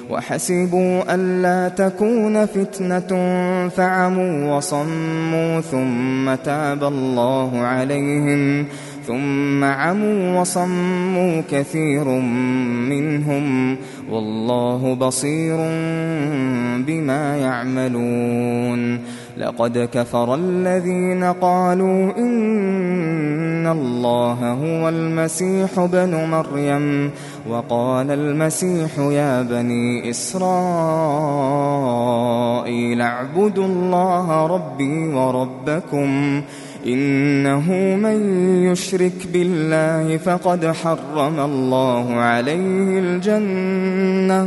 وحسبوا ألا تكون فتنة فعموا وصموا ثم عموا وصموا كثير منهم والله بصير بما يعملون. لقد كفر الذين قالوا إن الله هو المسيح ابن مريم وقال المسيح يا بني إسرائيل اعبدوا الله ربي وربكم إنه من يشرك بالله فقد حرم الله عليه الجنة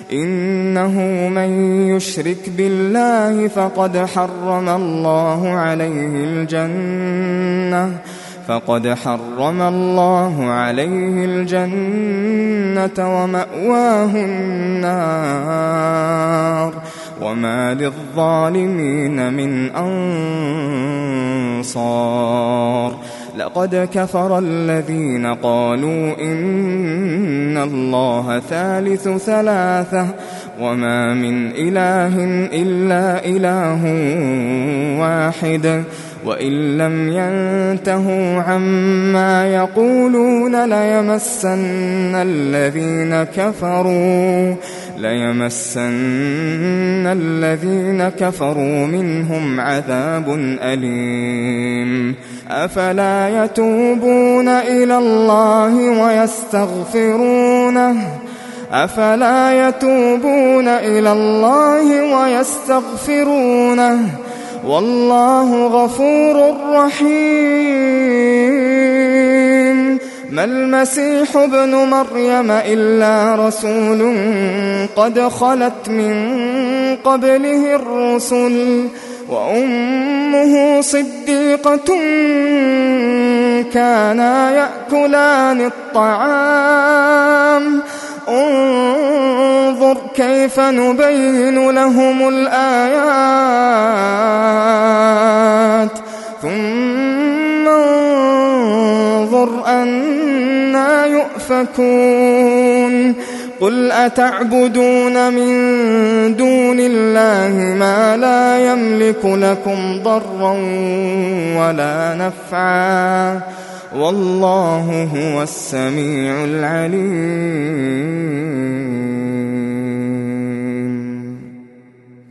ومأواه النار وما للظالمين من أنصار. لقد كفر الذين قالوا إن الله ثالث ثلاثة وما من إله إلا إله واحد وإن لم ينتهوا عما يقولون ليمسن الذين كفروا منهم عذاب أليم. أفلا يتوبون إلى الله ويستغفرونه والله غفور رحيم. ما المسيح ابن مريم إلا رسول قد خلت من قبله الرسل وأمه صديقة كانا يأكلان الطعام انظر كيف نبين لهم الآيات ثم انظر أنى يؤفكون. قل أتعبدون من دون الله ما لا يملك لكم ضرا ولا نفعا والله هو السميع العليم.